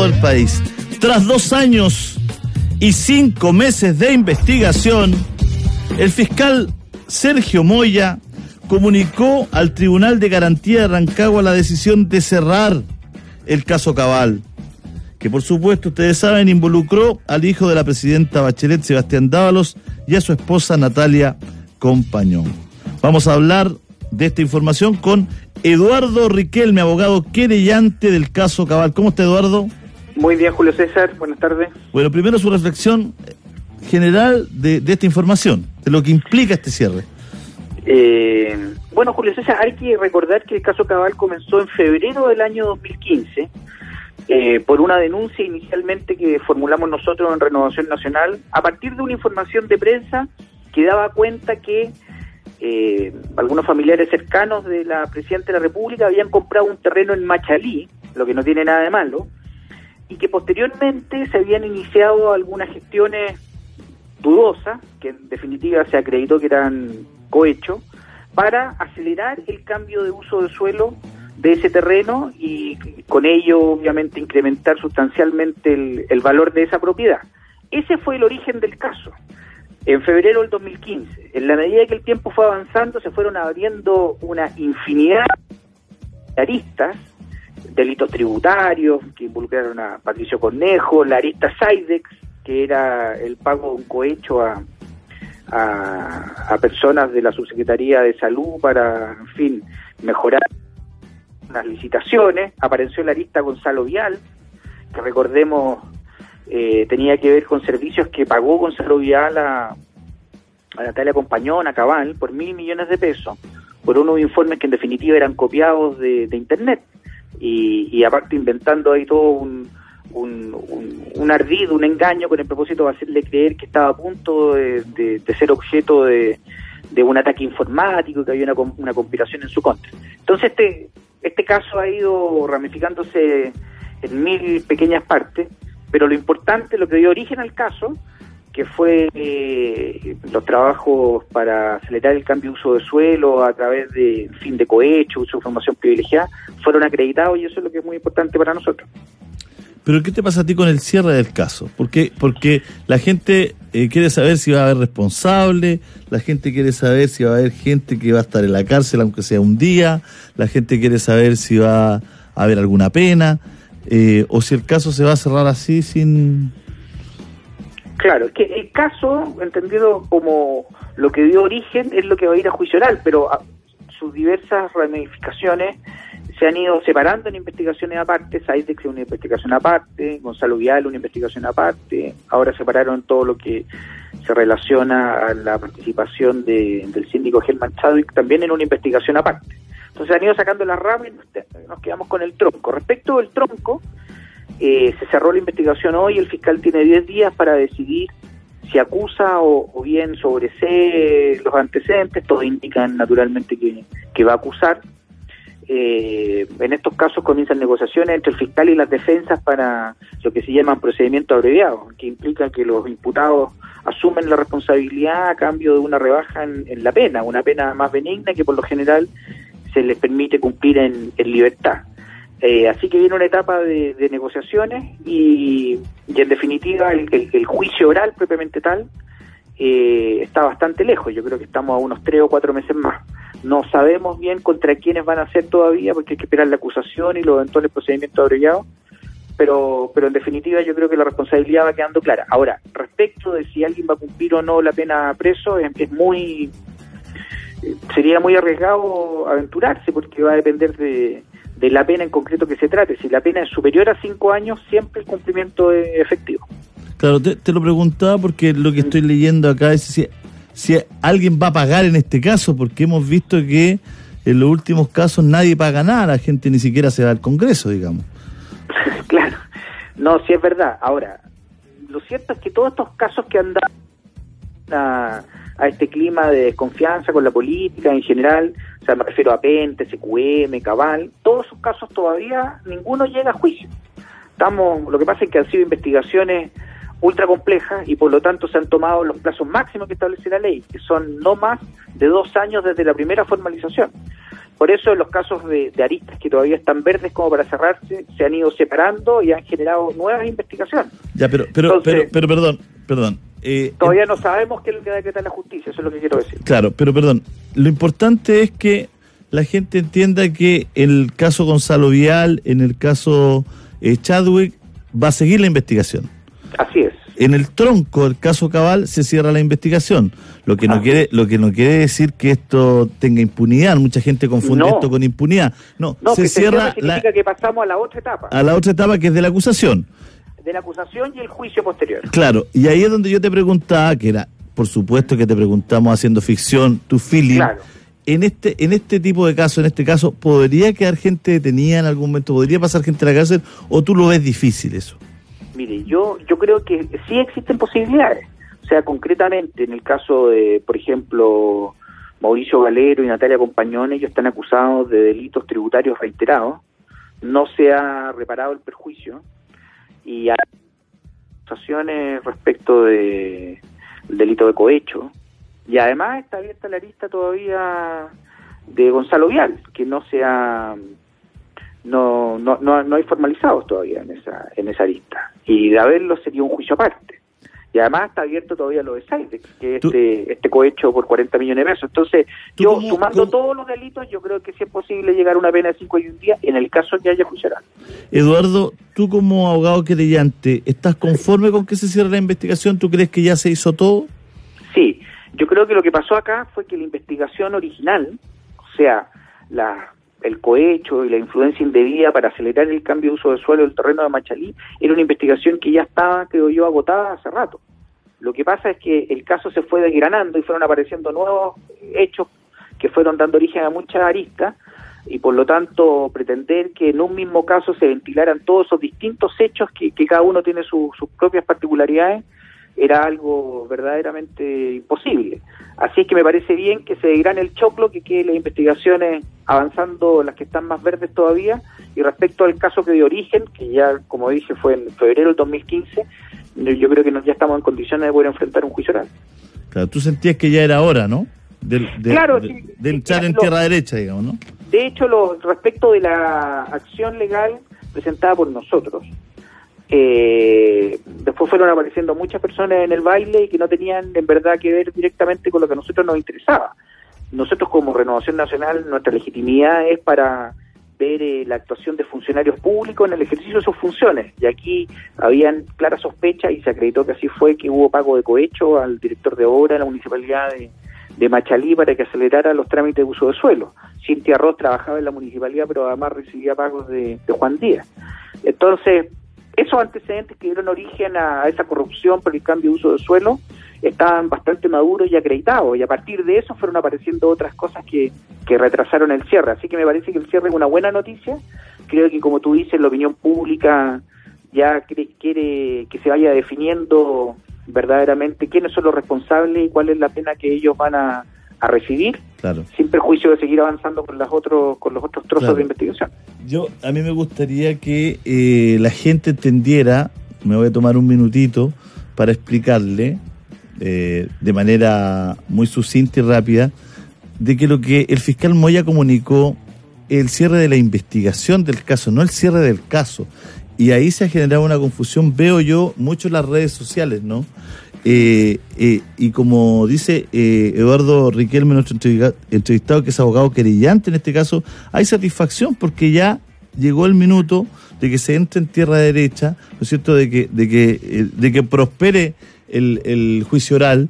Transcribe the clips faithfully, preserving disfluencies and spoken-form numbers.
al país. Tras dos años y cinco meses de investigación, el fiscal Sergio Moya comunicó al Tribunal de Garantía de Rancagua la decisión de cerrar el caso Cabal, que por supuesto, ustedes saben, involucró al hijo de la presidenta Bachelet, Sebastián Dávalos, y a su esposa Natalia Compañón. Vamos a hablar de esta información con Eduardo Riquelme, abogado querellante del caso Cabal. ¿Cómo está, Eduardo? Muy bien, Julio César, buenas tardes. Bueno, primero su reflexión general de, de esta información, de lo que implica este cierre. Eh, bueno, Julio César, hay que recordar que el caso Cabal comenzó en febrero del año dos mil quince, eh, por una denuncia inicialmente que formulamos nosotros en Renovación Nacional, a partir de una información de prensa que daba cuenta que eh, algunos familiares cercanos de la Presidenta de la República habían comprado un terreno en Machalí, lo que no tiene nada de malo, y que posteriormente se habían iniciado algunas gestiones dudosas, que en definitiva se acreditó que eran cohecho, para acelerar el cambio de uso de suelo de ese terreno y con ello obviamente incrementar sustancialmente el, el valor de esa propiedad. Ese fue el origen del caso, en febrero del dos mil quince. En la medida que el tiempo fue avanzando, se fueron abriendo una infinidad de aristas, delitos tributarios que involucraron a Patricio Cornejo, la arista Saidex, que era el pago de un cohecho a, a, a personas de la Subsecretaría de Salud para, en fin, mejorar las licitaciones. Apareció la arista Gonzalo Vial, que recordemos eh, tenía que ver con servicios que pagó Gonzalo Vial a, a Natalia Compañón, a Cabal, por mil millones de pesos, por unos informes que en definitiva eran copiados de, de internet. Y, y aparte inventando ahí todo un, un, un, un ardid, un engaño con el propósito de hacerle creer que estaba a punto de, de, de ser objeto de, de un ataque informático, que había una, una conspiración en su contra. Entonces este, este caso ha ido ramificándose en mil pequeñas partes, pero lo importante, lo que dio origen al caso, que fue eh, los trabajos para acelerar el cambio de uso de suelo a través de, en fin, de cohecho, uso de información privilegiada, fueron acreditados, y eso es lo que es muy importante para nosotros. ¿Pero qué te pasa a ti con el cierre del caso? Porque, porque la gente eh, quiere saber si va a haber responsable, la gente quiere saber si va a haber gente que va a estar en la cárcel aunque sea un día, la gente quiere saber si va a haber alguna pena, eh, o si el caso se va a cerrar así sin... Claro, es que el caso, entendido como lo que dio origen, es lo que va a ir a juicio oral, pero a, sus diversas ramificaciones se han ido separando en investigaciones aparte. Saidex es una investigación aparte, Gonzalo Vial una investigación aparte, ahora separaron todo lo que se relaciona a la participación de, del síndico Germán Chadwick también en una investigación aparte. Entonces han ido sacando las ramas y nos, nos quedamos con el tronco. Respecto del tronco, Eh, se cerró la investigación hoy, el fiscal tiene diez días para decidir si acusa o, o bien sobresee los antecedentes. Todos indican naturalmente que, que va a acusar. Eh, en estos casos comienzan negociaciones entre el fiscal y las defensas para lo que se llaman procedimientos abreviados, que implica que los imputados asumen la responsabilidad a cambio de una rebaja en, en la pena, una pena más benigna que por lo general se les permite cumplir en, en libertad. Eh, así que viene una etapa de, de negociaciones y, y en definitiva el, el, el juicio oral propiamente tal eh, está bastante lejos. Yo creo que estamos a unos tres o cuatro meses más. No sabemos bien contra quiénes van a ser todavía, porque hay que esperar la acusación y los eventuales procedimientos abreviados, pero pero en definitiva yo creo que la responsabilidad va quedando clara. Ahora, respecto de si alguien va a cumplir o no la pena preso, es, es muy sería muy arriesgado aventurarse, porque va a depender de de la pena en concreto que se trate. Si la pena es superior a cinco años, siempre el cumplimiento es efectivo. Claro, te, te lo preguntaba porque lo que estoy leyendo acá es si, si alguien va a pagar en este caso, porque hemos visto que en los últimos casos nadie paga nada, la gente ni siquiera se va al Congreso, digamos. Claro, no, sí es verdad. Ahora, lo cierto es que todos estos casos que han dado a, a este clima de desconfianza con la política en general, o sea, me refiero a Pente, C Q M, Cabal, todos esos casos todavía ninguno llega a juicio. Estamos, lo que pasa es que han sido investigaciones ultra complejas y por lo tanto se han tomado los plazos máximos que establece la ley, que son no más de dos años desde la primera formalización. Por eso los casos de, de aristas que todavía están verdes como para cerrarse, se han ido separando y han generado nuevas investigaciones. Ya, pero, pero, Entonces, pero, pero perdón, perdón. Eh, todavía no sabemos qué es lo que va a decretar la justicia, eso es lo que quiero decir. Claro, pero perdón, lo importante es que la gente entienda que el caso Gonzalo Vial, en el caso eh, Chadwick, va a seguir la investigación. Así es. En el tronco del caso Cabal se cierra la investigación, lo que no ah, quiere lo que no quiere decir que esto tenga impunidad. Mucha gente confunde no. esto con impunidad. No, no se que cierra se significa la, que pasamos a la otra etapa. A la otra etapa que es de la acusación. De la acusación y el juicio posterior. Claro, y ahí es donde yo te preguntaba, que era, por supuesto que te preguntamos haciendo ficción, tu feeling. Claro. En este en este tipo de casos, en este caso, ¿podría quedar gente detenida en algún momento? ¿Podría pasar gente a la cárcel? ¿O tú lo ves difícil eso? Mire, yo yo creo que sí existen posibilidades. O sea, concretamente, en el caso de, por ejemplo, Mauricio Valero y Natalia Compañón, ellos están acusados de delitos tributarios reiterados. No se ha reparado el perjuicio. Y hay acusaciones respecto de el delito de cohecho. Y además está abierta la lista todavía de Gonzalo Vial, que no se ha... No, no, no, no hay formalizados todavía en esa en esa lista. Y de haberlo sería un juicio aparte. Y además está abierto todavía lo de Saidex, que es este, este cohecho por cuarenta millones de pesos. Entonces, yo cómo, sumando cómo? todos los delitos, yo creo que sí es posible llegar a una pena de cinco y un día en el caso que haya juicio oral. Eduardo, tú como abogado querellante, ¿estás conforme con que se cierre la investigación? ¿Tú crees que ya se hizo todo? Sí, yo creo que lo que pasó acá fue que la investigación original, o sea, la... el cohecho y la influencia indebida para acelerar el cambio de uso del suelo del terreno de Machalí, era una investigación que ya estaba, creo yo, agotada hace rato. Lo que pasa es que el caso se fue desgranando y fueron apareciendo nuevos hechos que fueron dando origen a muchas aristas, y por lo tanto pretender que en un mismo caso se ventilaran todos esos distintos hechos que, que cada uno tiene su, sus propias particularidades, era algo verdaderamente imposible. Así es que me parece bien que se desgrane el choclo, que quede las investigaciones avanzando, las que están más verdes todavía, y respecto al caso que dio origen, que ya, como dije, fue en febrero del dos mil quince, yo creo que nos, ya estamos en condiciones de poder enfrentar un juicio oral. Claro, tú sentías que ya era hora, ¿no? Del, de, claro, de, sí, de entrar sí, en lo, tierra derecha, digamos, ¿no? De hecho, lo, respecto de la acción legal presentada por nosotros, Eh, después fueron apareciendo muchas personas en el baile y que no tenían en verdad que ver directamente con lo que a nosotros nos interesaba. Nosotros como Renovación Nacional, nuestra legitimidad es para ver eh, la actuación de funcionarios públicos en el ejercicio de sus funciones, y aquí habían claras sospechas y se acreditó que así fue, que hubo pago de cohecho al director de obra de la municipalidad de, de Machalí para que acelerara los trámites de uso de suelo. Cintia Ross trabajaba en la municipalidad, pero además recibía pagos de, de Juan Díaz. Entonces, esos antecedentes que dieron origen a esa corrupción por el cambio de uso de suelo estaban bastante maduros y acreditados, y a partir de eso fueron apareciendo otras cosas que, que retrasaron el cierre. Así que me parece que el cierre es una buena noticia. Creo que, como tú dices, la opinión pública ya quiere que se vaya definiendo verdaderamente quiénes son los responsables y cuál es la pena que ellos van a, a recibir, claro, sin perjuicio de seguir avanzando con las otros con los otros trozos, claro, de investigación. Yo, a mí me gustaría que eh, la gente entendiera, me voy a tomar un minutito para explicarle eh, de manera muy sucinta y rápida, de que lo que el fiscal Moya comunicó, el cierre de la investigación del caso, no el cierre del caso. Y ahí se ha generado una confusión, veo yo, mucho en las redes sociales, ¿no? Eh, eh, y como dice eh, Eduardo Riquelme, nuestro entrevistado, que es abogado querellante en este caso, hay satisfacción porque ya llegó el minuto de que se entre en tierra derecha, ¿no es cierto?, de que de que eh, de que prospere el, el juicio oral,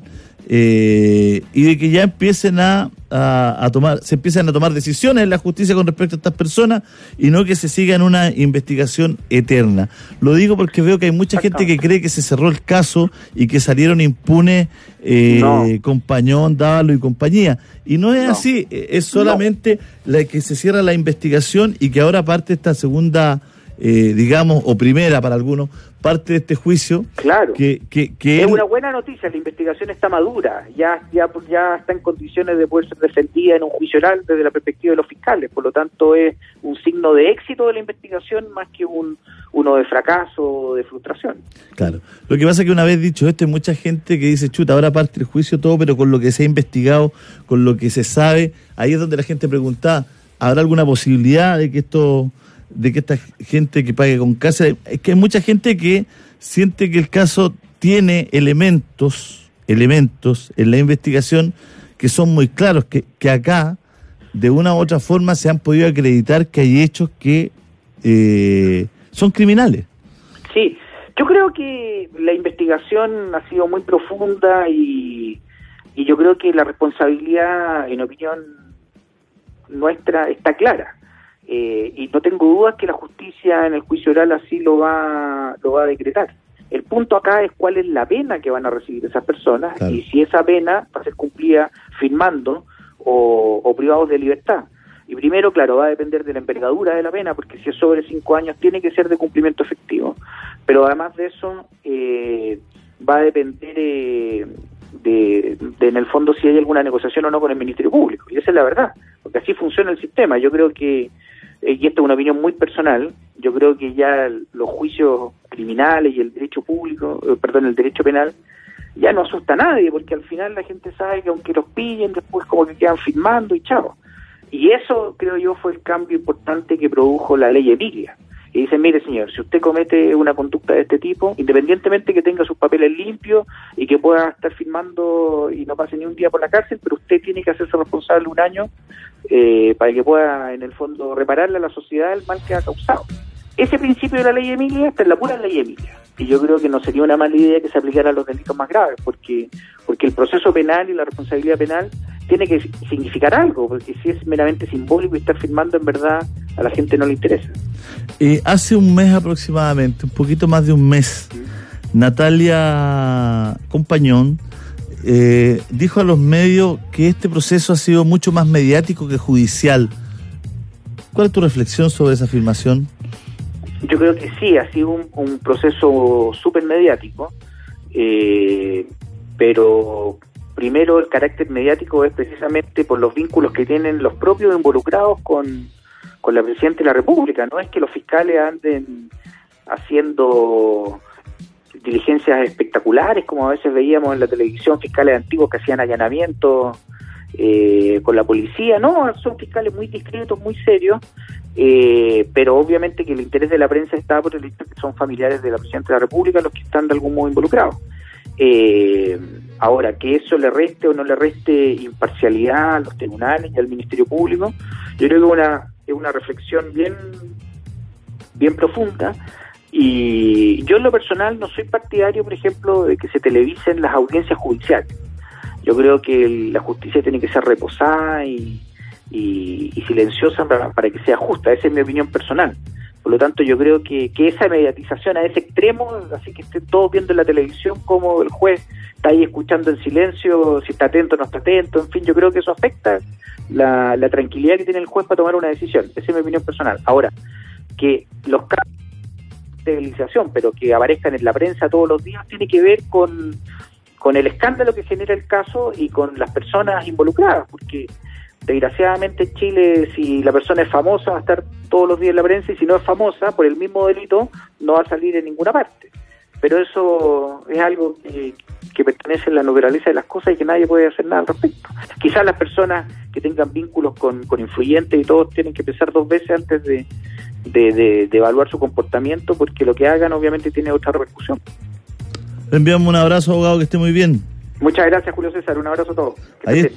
eh, y de que ya empiecen a, a, a tomar, se empiecen a tomar decisiones en la justicia con respecto a estas personas, y no que se siga en una investigación eterna. Lo digo porque veo que hay mucha gente que cree que se cerró el caso y que salieron impunes eh, no. Compañón, Dávalo y compañía. Y no es no. así, es solamente no. la que se cierra la investigación y que ahora parte esta segunda, eh, digamos, o primera para algunos, parte de este juicio. Claro, que, que, que es él... una buena noticia, la investigación está madura, ya, ya, ya está en condiciones de poder ser defendida en un juicio oral desde la perspectiva de los fiscales, por lo tanto es un signo de éxito de la investigación más que un uno de fracaso o de frustración. Claro, lo que pasa es que una vez dicho esto, hay mucha gente que dice, chuta, ahora parte el juicio todo, pero con lo que se ha investigado, con lo que se sabe, ahí es donde la gente pregunta, ¿Habrá alguna posibilidad de que esto, de que esta gente que pague con cárcel? Es que hay mucha gente que siente que el caso tiene elementos, elementos en la investigación que son muy claros, que, que acá, de una u otra forma, se han podido acreditar que hay hechos que eh, son criminales. Sí, yo creo que la investigación ha sido muy profunda y, y yo creo que la responsabilidad, en opinión nuestra, está clara. Eh, y no tengo dudas que la justicia en el juicio oral así lo va, lo va a decretar. El punto acá es cuál es la pena que van a recibir esas personas, claro, y si esa pena va a ser cumplida firmando o, o privados de libertad. Y primero, claro, va a depender de la envergadura de la pena, porque si es sobre cinco años tiene que ser de cumplimiento efectivo. Pero además de eso, eh, va a depender eh, de, de, en el fondo, si hay alguna negociación o no con el Ministerio Público. Y esa es la verdad, porque así funciona el sistema. Yo creo que, eh, y esta es una opinión muy personal, yo creo que ya los juicios criminales y el derecho público, eh, perdón, el derecho penal, ya no asusta a nadie, porque al final la gente sabe que aunque los pillen, después como que quedan firmando y chao. Y eso, creo yo, fue el cambio importante que produjo la ley Emilia. Y dicen, mire señor, si usted comete una conducta de este tipo, independientemente que tenga sus papeles limpios y que pueda estar firmando y no pase ni un día por la cárcel, pero usted tiene que hacerse responsable un año eh, para que pueda, en el fondo, repararle a la sociedad el mal que ha causado. Ese principio de la ley Emilia está en la pura ley Emilia. Y yo creo que no sería una mala idea que se aplicara a los delitos más graves, porque porque el proceso penal y la responsabilidad penal tiene que significar algo, porque si es meramente simbólico y estar firmando, en verdad a la gente no le interesa. Eh, hace un mes aproximadamente, un poquito más de un mes, ¿Mm? Natalia Compañón eh, dijo a los medios que este proceso ha sido mucho más mediático que judicial. ¿Cuál es tu reflexión sobre esa afirmación? Yo creo que sí, ha sido un, un proceso súper mediático, eh, pero primero el carácter mediático es precisamente por los vínculos que tienen los propios involucrados con, con la Presidenta de la República. No es que los fiscales anden haciendo diligencias espectaculares, como a veces veíamos en la televisión, fiscales antiguos que hacían allanamientos eh, con la policía. No, son fiscales muy discretos, muy serios, eh, pero obviamente que el interés de la prensa está por el hecho que son familiares de la Presidenta de la República los que están de algún modo involucrados. Eh, ahora, que eso le reste o no le reste imparcialidad a los tribunales y al Ministerio Público, yo creo que es una, es una reflexión bien, bien profunda. Y yo en lo personal no soy partidario, por ejemplo, de que se televisen las audiencias judiciales. Yo creo que la justicia tiene que ser reposada y, y, y silenciosa para, para que sea justa. Esa es mi opinión personal. Por lo tanto, yo creo que, que esa mediatización a ese extremo, así que estén todos viendo en la televisión como el juez está ahí escuchando en silencio, si está atento o no está atento, en fin, yo creo que eso afecta la, la tranquilidad que tiene el juez para tomar una decisión. Esa es mi opinión personal. Ahora, que los casos de legalización, pero que aparezcan en la prensa todos los días, tiene que ver con, con el escándalo que genera el caso y con las personas involucradas, porque desgraciadamente en Chile, si la persona es famosa, va a estar todos los días en la prensa, y si no es famosa, por el mismo delito, no va a salir en ninguna parte. Pero eso es algo que, que pertenece a la naturaleza de las cosas y que nadie puede hacer nada al respecto. Quizás las personas que tengan vínculos con, con influyentes y todos tienen que pensar dos veces antes de, de, de, de evaluar su comportamiento, porque lo que hagan obviamente tiene otra repercusión. Le enviamos un abrazo, abogado, que esté muy bien. Muchas gracias, Julio César. Un abrazo a todos. Ahí está.